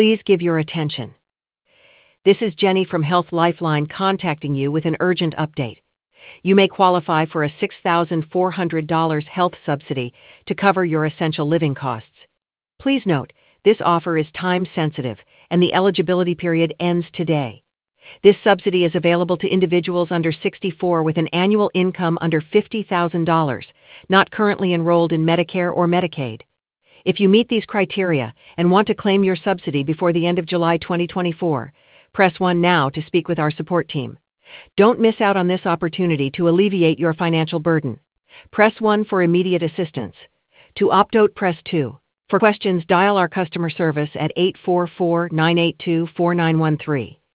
Please give your attention. This is Jenny from Health Lifeline contacting you with an urgent update. You may qualify for a $6,400 health subsidy to cover your essential living costs. Please note, this offer is time-sensitive, and the eligibility period ends today. This subsidy is available to individuals under 64 with an annual income under $50,000, not currently enrolled in Medicare or Medicaid. If you meet these criteria and want to claim your subsidy before the end of July 2024, press 1 now to speak with our support team. Don't miss out on this opportunity to alleviate your financial burden. Press 1 for immediate assistance. To opt out, press 2. For questions, dial our customer service at 844-982-4913.